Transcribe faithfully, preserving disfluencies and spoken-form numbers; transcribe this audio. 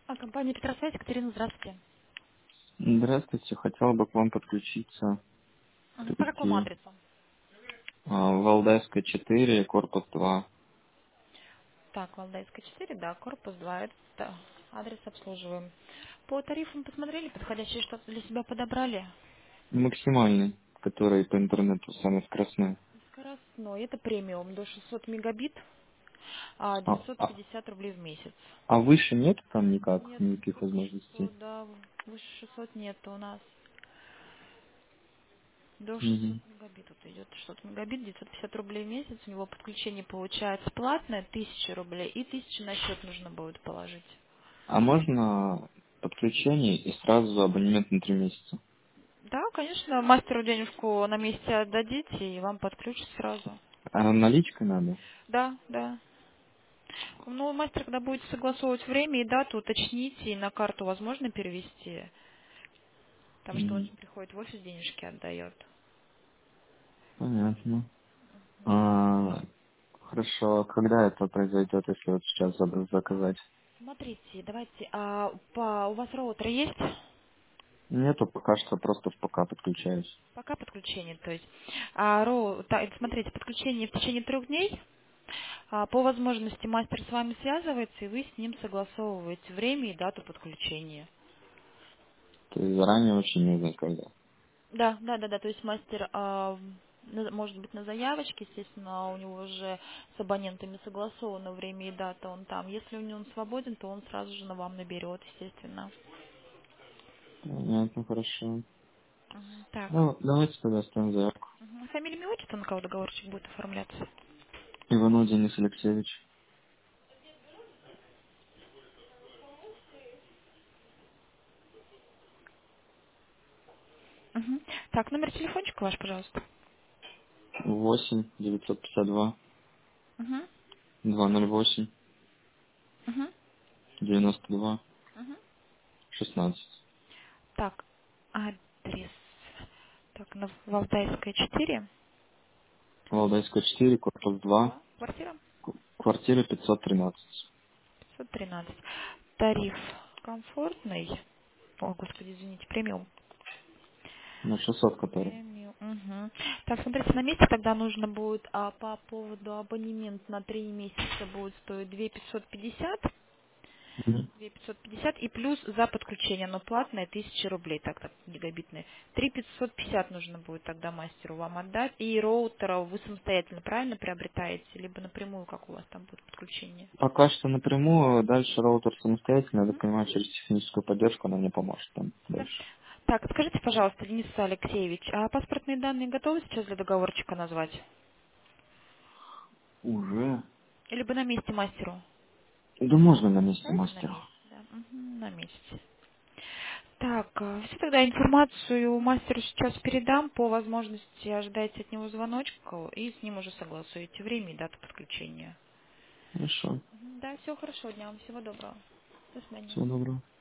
А, компания Петросвязь, Екатерина, здравствуйте. Здравствуйте, хотел бы к вам подключиться, Мгм. По какому прийти. адресу? А, Валдайская четыре, корпус два. Так, Валдайская четыре, да, корпус два, это адрес обслуживаем. По тарифам посмотрели, подходящее что-то для себя подобрали? Максимальный, который по интернету самый скоростной. Скоростной, это премиум, до шестьсот мегабит, а А, девятьсот а, пятьдесят рублей в месяц. а выше нет там никак, Нет, никаких пока что, возможностей? да, выше шестьсот нет у нас. До шестисот Мгм. мегабит вот идет шестьсот мегабит, девятьсот пятьдесят рублей в месяц. У него подключение получается платное, тысяча рублей, и тысячу на счет нужно будет положить. А можно подключение и сразу абонемент на три месяца? Да, конечно, мастеру денежку на месте отдадите, и вам подключат сразу. А наличкой надо? Да, да. Ну, мастер, когда будете согласовывать время и дату, уточните, и на карту возможно перевести, потому что он Мгм. же приходит в офис, денежки отдает. Понятно. А, хорошо, а когда это произойдет, если вот сейчас зада- заказать? Смотрите, давайте, а по, у вас роутер есть? Нету, пока что просто в ПК подключаюсь. Пока подключение, то есть. А, роу- та- смотрите, подключение в течение трех дней. А, по возможности мастер с вами связывается, и вы с ним согласовываете время и дату подключения. То есть заранее вообще не узнать когда. Да, да, да, да. То есть мастер а, на- может быть на заявочке, естественно, у него уже с абонентами согласовано время и дата, он там. Если у него он свободен, то он сразу же на вам наберет, естественно. Понятно, хорошо. Мгм. Так. Ну, давайте тогда оставим заявку. Мгм. Фамилия, имя, отчество, на кого договорчик будет оформляться? Иванов Денис Алексеевич. Мгм. Так, номер телефончика ваш, пожалуйста. восемь девятьсот пятьдесят два Мгм. два ноль восемь Мгм. девяносто два Мгм. шестнадцать. Так, адрес. Так, на Валдайская четыре. Валдайская четыре, корпус два, Два. Квартира квартира пятьсот тринадцать. пятьсот тринадцать. Тариф комфортный. О, господи, извините, премиум. На шестьсот который. Премиум. Мгм. Так, смотрите, на месте тогда нужно будет, а по поводу абонемент на три месяца будет стоить две пятьсот пятьдесят. Мгм. две пятьсот пятьдесят и плюс за подключение, оно платное, тысяча рублей, так, так, гигабитные. три пятьсот пятьдесят нужно будет тогда мастеру вам отдать. И роутера вы самостоятельно правильно приобретаете, либо напрямую, как у вас там будет подключение? Пока что напрямую, дальше роутер самостоятельно, я так Мгм. понимаю, через техническую поддержку она мне поможет там Да. дальше. Так, скажите, пожалуйста, Денис Алексеевич, а паспортные данные готовы сейчас для договорчика назвать? Уже? Либо на месте мастеру? Да можно на месте Давайте на мастера. месте, да. Мгм, на месте. Так, все тогда информацию мастеру сейчас передам. По возможности ожидайте от него звоночка и с ним уже согласуете время и дату подключения. Хорошо. Мгм, да, все хорошо, дня вам всего доброго. До свидания. Всего доброго.